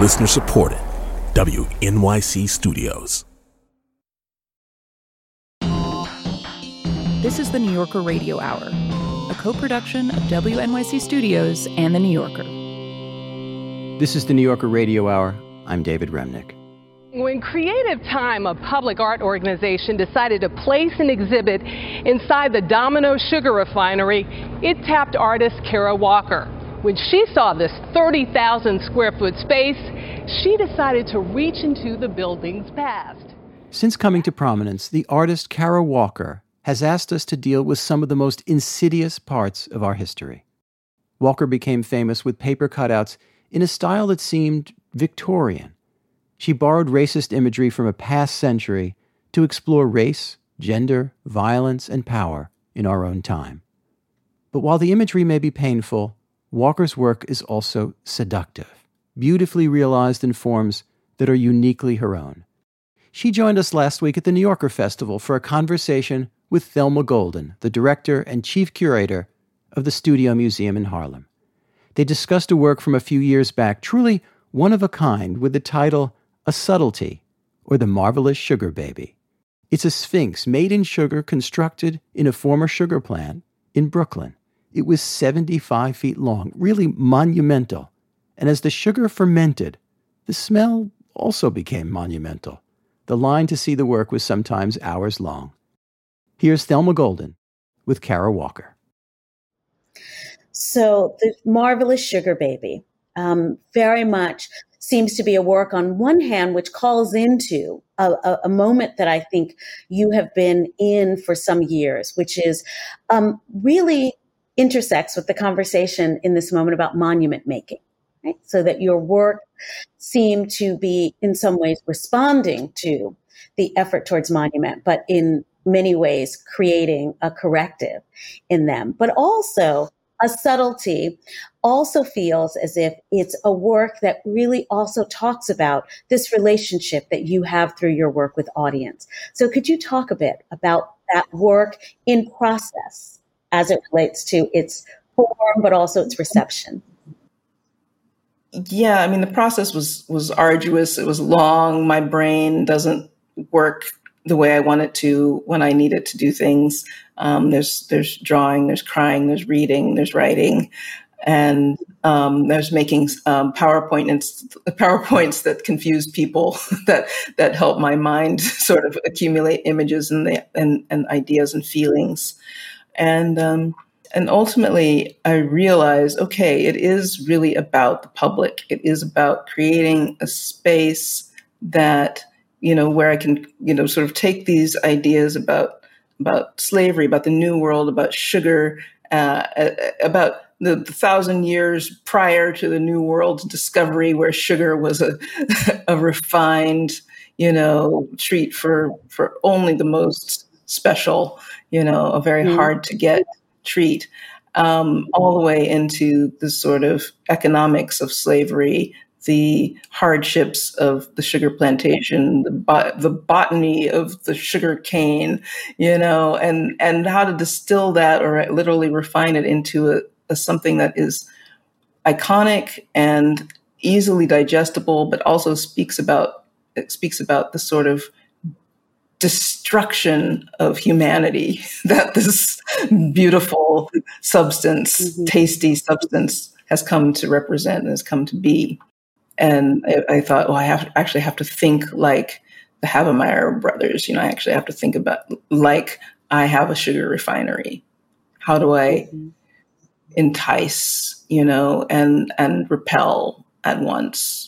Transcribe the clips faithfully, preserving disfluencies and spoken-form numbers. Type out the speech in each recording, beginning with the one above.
Listener supported. W N Y C Studios. This is the New Yorker Radio Hour, a co-production of W N Y C Studios and The New Yorker. This is the New Yorker Radio Hour. I'm David Remnick. When Creative Time, a public art organization, decided to place an exhibit inside the Domino Sugar Refinery, it tapped artist Kara Walker. When she saw this thirty thousand square foot space, she decided to reach into the building's past. Since coming to prominence, the artist Kara Walker has asked us to deal with some of the most insidious parts of our history. Walker became famous with paper cutouts in a style that seemed Victorian. She borrowed racist imagery from a past century to explore race, gender, violence, and power in our own time. But while the imagery may be painful, Walker's work is also seductive, beautifully realized in forms that are uniquely her own. She joined us last week at the New Yorker Festival for a conversation with Thelma Golden, the director and chief curator of the Studio Museum in Harlem. They discussed a work from a few years back, truly one of a kind, with the title A Subtlety, or The Marvelous Sugar Baby. It's a sphinx made in sugar constructed in a former sugar plant in Brooklyn. It was seventy-five feet long, really monumental. And as the sugar fermented, the smell also became monumental. The line to see the work was sometimes hours long. Here's Thelma Golden with Kara Walker. So the Marvelous Sugar Baby um, very much seems to be a work on one hand which calls into a, a, a moment that I think you have been in for some years, which is um, really intersects with the conversation in this moment about monument making, right? So that your work seemed to be in some ways responding to the effort towards monument, but in many ways creating a corrective in them. But also a subtlety also feels as if it's a work that really also talks about this relationship that you have through your work with audience. So could you talk a bit about that work in process as it relates to its form, but also its reception? Yeah, I mean, the process was was arduous. It was long. My brain doesn't work the way I want it to when I need it to do things. Um, there's there's drawing, there's crying, there's reading, there's writing, and um, there's making um, PowerPoint and PowerPoints that confuse people, that that help my mind sort of accumulate images and the, and, and ideas and feelings. And um, and ultimately, I realized, okay, it is really about the public. It is about creating a space that, you know, where I can, you know, sort of take these ideas about about slavery, about the New World, about sugar, uh, about the, the thousand years prior to the New World's discovery, where sugar was a a refined, you know, treat for for only the most special, you know, a very mm. hard to get treat, um, all the way into the sort of economics of slavery, the hardships of the sugar plantation, the bot- the botany of the sugar cane, you know, and, and how to distill that or literally refine it into a, a something that is iconic and easily digestible, but also speaks about, it speaks about the sort of destruction of humanity that this beautiful substance, mm-hmm. tasty substance has come to represent and has come to be. And I, I thought, well, I have actually have to think like the Havemeyer brothers. You know, I actually have to think about like I have a sugar refinery. How do I mm-hmm. entice, you know, and and repel at once?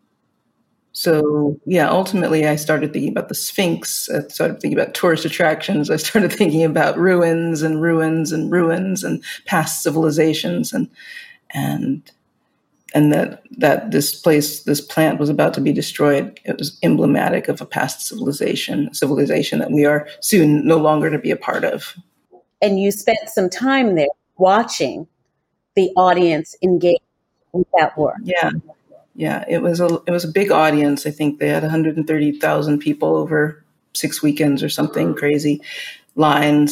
So, yeah, ultimately, I started thinking about the Sphinx. I started thinking about tourist attractions. I started thinking about ruins and ruins and ruins and past civilizations, and and and that that this place, this plant, was about to be destroyed. It was emblematic of a past civilization, civilization that we are soon no longer to be a part of. And you spent some time there watching the audience engage with that work. Yeah. Yeah, it was a it was a big audience. I think they had one hundred thirty thousand people over six weekends or something crazy, lines,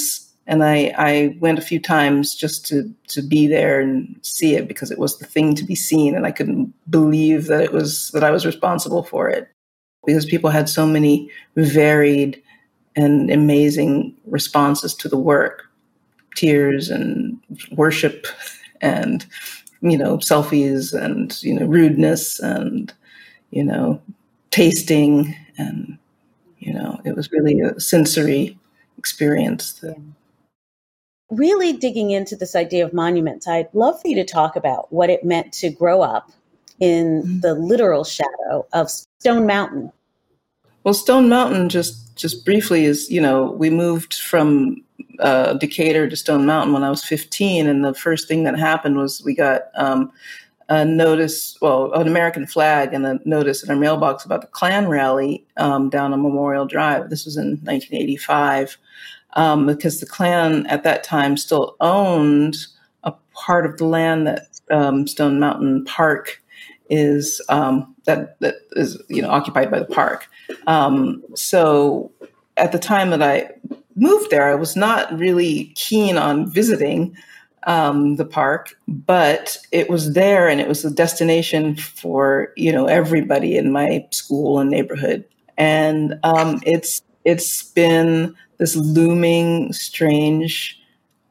And I, I went a few times just to, to be there and see it because it was the thing to be seen. And I couldn't believe that it was, that I was responsible for it because people had so many varied and amazing responses to the work, tears and worship and, you know, selfies and, you know, rudeness and, you know, tasting. And, you know, it was really a sensory experience. That, yeah. Really digging into this idea of monuments, I'd love for you to talk about what it meant to grow up in mm-hmm. the literal shadow of Stone Mountain. Well, Stone Mountain, just just briefly, is, you know, we moved from uh, Decatur to Stone Mountain when I was fifteen, and the first thing that happened was we got um, a notice, well, an American flag and a notice in our mailbox about the Klan rally um, down on Memorial Drive. This was in nineteen eighty-five. Um, because the Klan at that time still owned a part of the land that um, Stone Mountain Park is um, that that is you know occupied by the park. Um, so at the time that I moved there, I was not really keen on visiting um, the park, but it was there and it was a destination for you know everybody in my school and neighborhood, and um, it's it's been this looming, strange,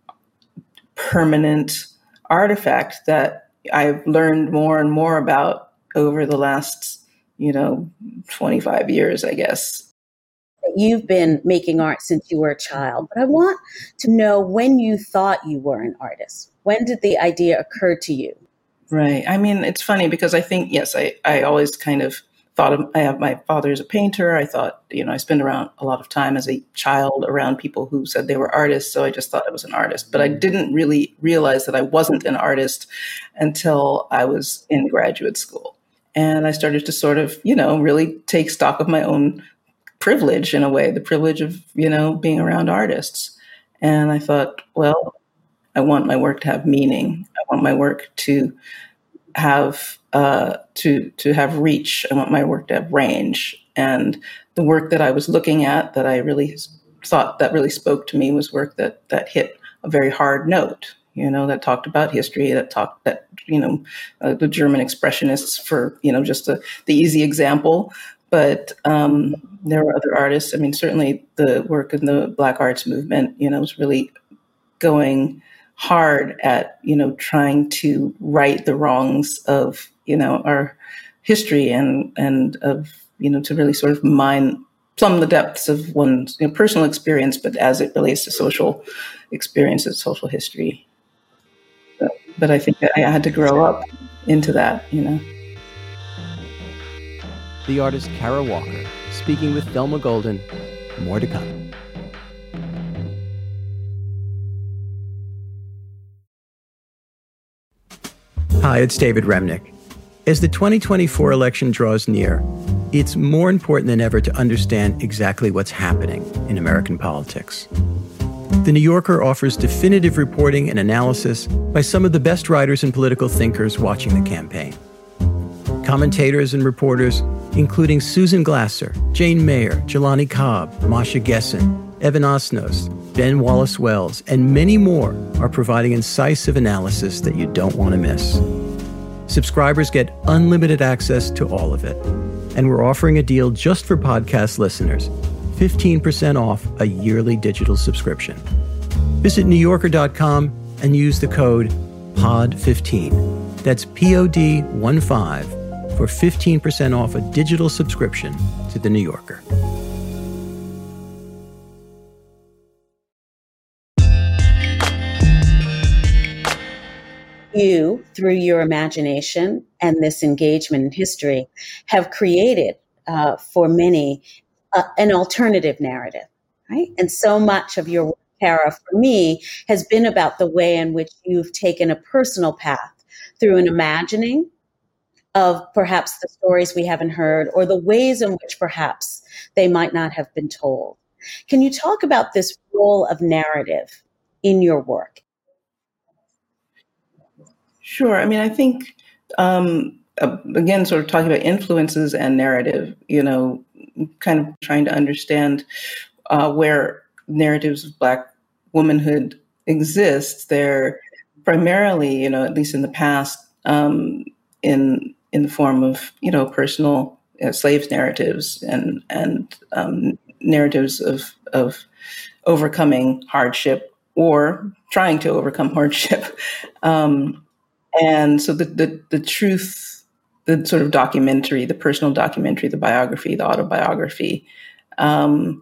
permanent artifact that I've learned more and more about over the last, you know, twenty-five years, I guess. You've been making art since you were a child, but I want to know when you thought you were an artist. When did the idea occur to you? Right. I mean, it's funny because I think, yes, I, I always kind of thought of, I have my father as a painter. I thought, you know, I spent around a lot of time as a child around people who said they were artists. So I just thought I was an artist, but I didn't really realize that I wasn't an artist until I was in graduate school. And I started to sort of, you know, really take stock of my own privilege in a way, the privilege of, you know, being around artists. And I thought, well, I want my work to have meaning. I want my work to have uh, to to have reach. I want my work to have range. And the work that I was looking at, that I really thought that really spoke to me, was work that that hit a very hard note. You know, that talked about history, that talked that you know uh, the German expressionists, for you know just the the easy example. But um, there were other artists. I mean, certainly the work in the Black Arts movement, you know, was really going hard at, you know, trying to right the wrongs of, you know, our history and, and of, you know, to really sort of mine, plumb the depths of one's you know, personal experience, but as it relates to social experiences, social history. But, but I think that I had to grow up into that, you know. The artist Kara Walker, speaking with Thelma Golden. More to come. Hi, it's David Remnick. As the twenty twenty-four election draws near, it's more important than ever to understand exactly what's happening in American politics. The New Yorker offers definitive reporting and analysis by some of the best writers and political thinkers watching the campaign. Commentators and reporters, including Susan Glasser, Jane Mayer, Jelani Cobb, Masha Gessen, Evan Osnos, Ben Wallace-Wells, and many more are providing incisive analysis that you don't want to miss. Subscribers get unlimited access to all of it. And we're offering a deal just for podcast listeners, fifteen percent off a yearly digital subscription. Visit new yorker dot com and use the code P O D fifteen. That's P O D one five for fifteen percent off a digital subscription to The New Yorker. You, through your imagination and this engagement in history, have created uh, for many uh, an alternative narrative, right? And so much of your work, Kara, for me, has been about the way in which you've taken a personal path through an imagining of perhaps the stories we haven't heard or the ways in which perhaps they might not have been told. Can you talk about this role of narrative in your work? Sure. I mean, I think, um, uh, again, sort of talking about influences and narrative, you know, kind of trying to understand uh, where narratives of Black womanhood exists, they're primarily, you know, at least in the past, um, in in the form of, you know, personal uh, slaves narratives and and um, narratives of of overcoming hardship or trying to overcome hardship. Um, and so the, the the truth, the sort of documentary, the personal documentary, the biography, the autobiography, um,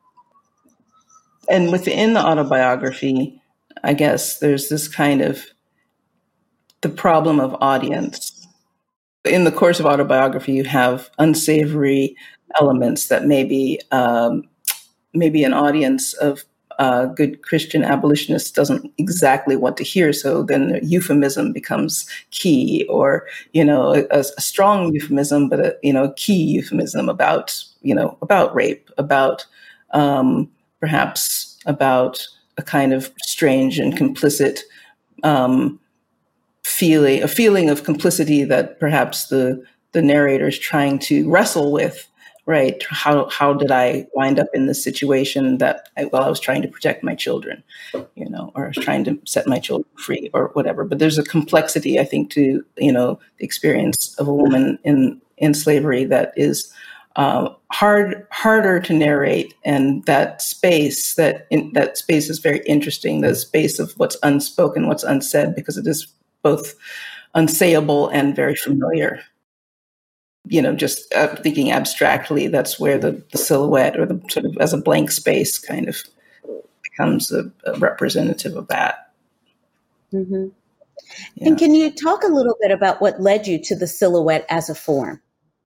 and within the autobiography, I guess there's this kind of the problem of audience. In the course of autobiography, you have unsavory elements that maybe um, maybe an audience of uh, good Christian abolitionists doesn't exactly want to hear. So then euphemism becomes key, or you know, a, a strong euphemism, but a you know, a key euphemism about you know about rape, about um, perhaps about a kind of strange and complicit um, feeling, a feeling of complicity that perhaps the the narrator is trying to wrestle with. Right? How how did I wind up in this situation that I, well, I was trying to protect my children, you know, or I was trying to set my children free, or whatever. But there's a complexity, I think, to you know the experience of a woman in in slavery that is uh, hard harder to narrate, and that space that in, that space is very interesting. The space of what's unspoken, what's unsaid, because it is both unsayable and very familiar. You know, just uh, thinking abstractly, that's where the, the silhouette or the sort of as a blank space kind of becomes a, a representative of that. Mm-hmm. Yeah. And can you talk a little bit about what led you to the silhouette as a form?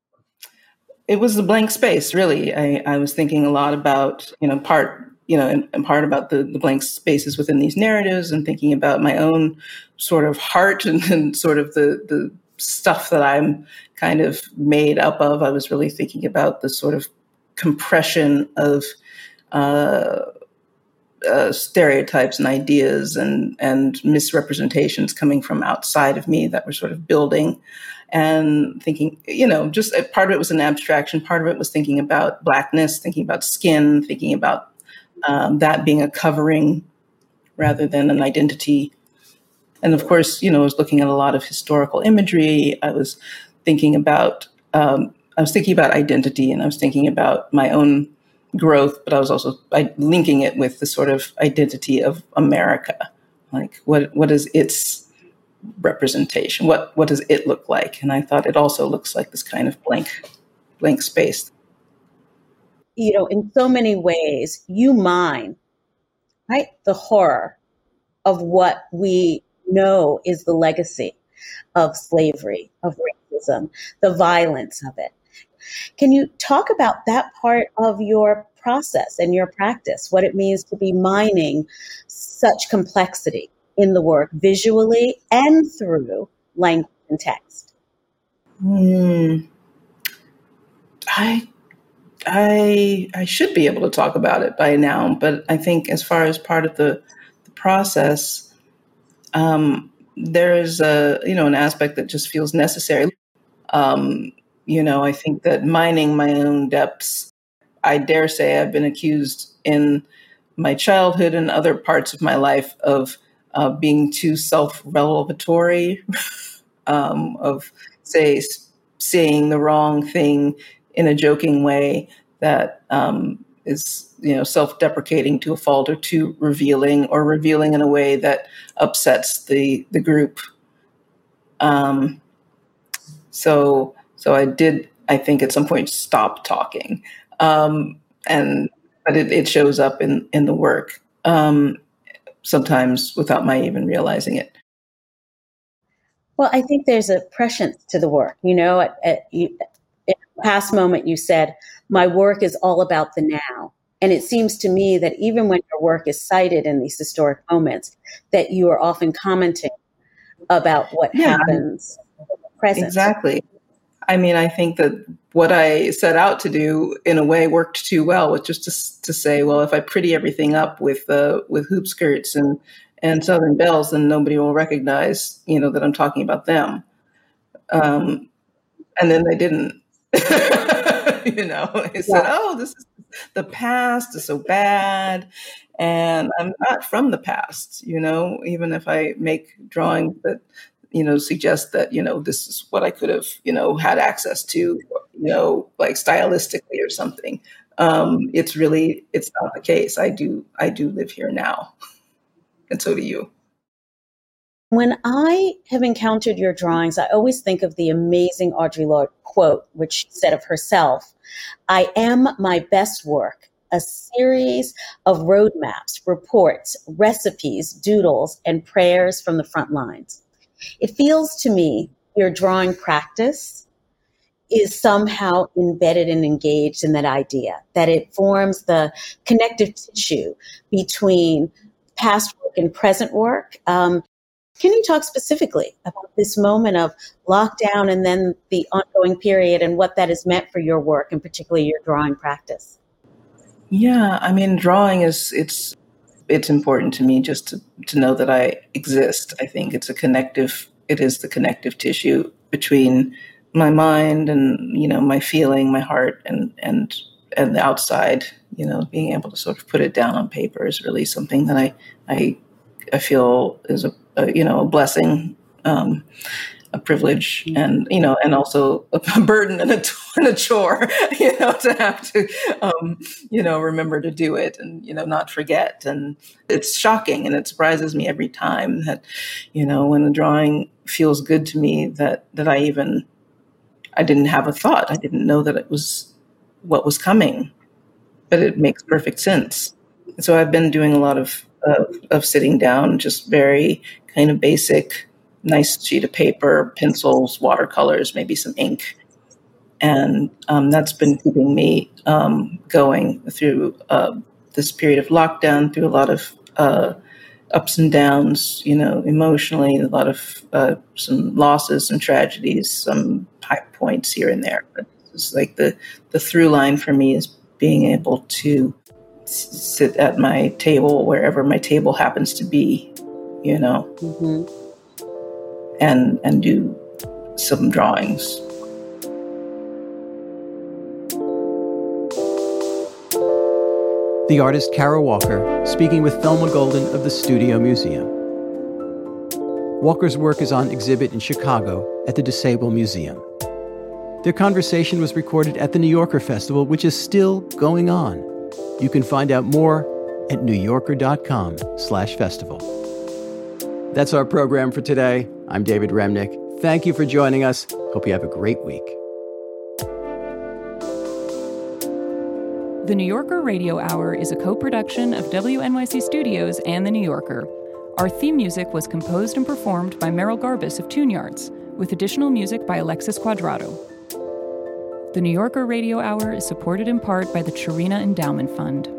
It was the blank space, really. I, I was thinking a lot about, you know, part, you know, and, and part about the, the blank spaces within these narratives, and thinking about my own sort of heart and, and sort of the, the stuff that I'm kind of made up of. I was really thinking about the sort of compression of uh, uh, stereotypes and ideas and, and misrepresentations coming from outside of me that were sort of building, and thinking, you know, just part of it was an abstraction. Part of it was thinking about Blackness, thinking about skin, thinking about um, that being a covering rather than an identity. And of course, you know, I was looking at a lot of historical imagery. I was thinking about, um, I was thinking about identity, and I was thinking about my own growth, but I was also I, linking it with the sort of identity of America. Like, what what is its representation? What what does it look like? And I thought it also looks like this kind of blank, blank space. You know, in so many ways, you mine, right, the horror of what we know is the legacy of slavery, of racism, the violence of it. Can you talk about that part of your process and your practice, what it means to be mining such complexity in the work, visually and through language and text? Hmm. I, I, I should be able to talk about it by now, but I think as far as part of the, the process, Um, there is a, you know, an aspect that just feels necessary. Um, you know, I think that mining my own depths, I dare say I've been accused in my childhood and other parts of my life of uh, being too self-revelatory, um, of, say, saying the wrong thing in a joking way that um, is, you know, self-deprecating to a fault, or too revealing, or revealing in a way that upsets the the group. Um, so so I did, I think, at some point stop talking, um, and but it, it shows up in in the work, um, sometimes without my even realizing it. Well, I think there's a prescience to the work. You know, at, at, you, in a past moment, you said, my work is all about the now. And it seems to me that even when your work is cited in these historic moments, that you are often commenting about what Yeah, happens in the present. Exactly. I mean, I think that what I set out to do, in a way, worked too well, with just to, to say, well, if I pretty everything up with uh, with hoop skirts and and Southern belles, then nobody will recognize, you know, that I'm talking about them. Um, and then they didn't. You know, they said, Yeah. "Oh, this is the past is so bad. And I'm not from the past, you know, even if I make drawings that, you know, suggest that, you know, this is what I could have, you know, had access to, you know, like stylistically or something. Um, it's really, it's not the case. I do, I do live here now. And so do you. When I have encountered your drawings, I always think of the amazing Audre Lorde quote, which she said of herself, "I am my best work, a series of roadmaps, reports, recipes, doodles, and prayers from the front lines." It feels to me your drawing practice is somehow embedded and engaged in that idea, that it forms the connective tissue between past work and present work. Um, Can you talk specifically about this moment of lockdown and then the ongoing period and what that has meant for your work and particularly your drawing practice? Yeah, I mean, drawing is, it's it's important to me just to, to know that I exist. I think it's a connective, it is the connective tissue between my mind and, you know, my feeling, my heart and, and, and the outside, you know, being able to sort of put it down on paper is really something that I, I, I feel is a, a you know, a blessing, um, a privilege, and, you know, and also a burden and a, and a chore, you know, to have to, um, you know, remember to do it and, you know, not forget. And it's shocking and it surprises me every time that, you know, when a drawing feels good to me, that, that I even, I didn't have a thought. I didn't know that it was what was coming, but it makes perfect sense. So I've been doing a lot of, of, of sitting down, just very kind of basic, nice sheet of paper, pencils, watercolors, maybe some ink. And um, that's been keeping me um, going through uh, this period of lockdown, through a lot of uh, ups and downs, you know, emotionally, a lot of uh, some losses, some tragedies, some high points here and there. But it's like the, the through line for me is being able to s- sit at my table, wherever my table happens to be, you know. Mm-hmm. and and do some drawings. The artist Kara Walker speaking with Thelma Golden of the Studio Museum. Walker's work is on exhibit in Chicago at the Disable Museum. Their conversation was recorded at the New Yorker Festival, which is still going on. You can find out more at newyorker.com slash festival. That's our program for today. I'm David Remnick. Thank you for joining us. Hope you have a great week. The New Yorker Radio Hour is a co-production of W N Y C Studios and The New Yorker. Our theme music was composed and performed by Meryl Garbus of Tune Yards, with additional music by Alexis Quadrado. The New Yorker Radio Hour is supported in part by the Chirina Endowment Fund.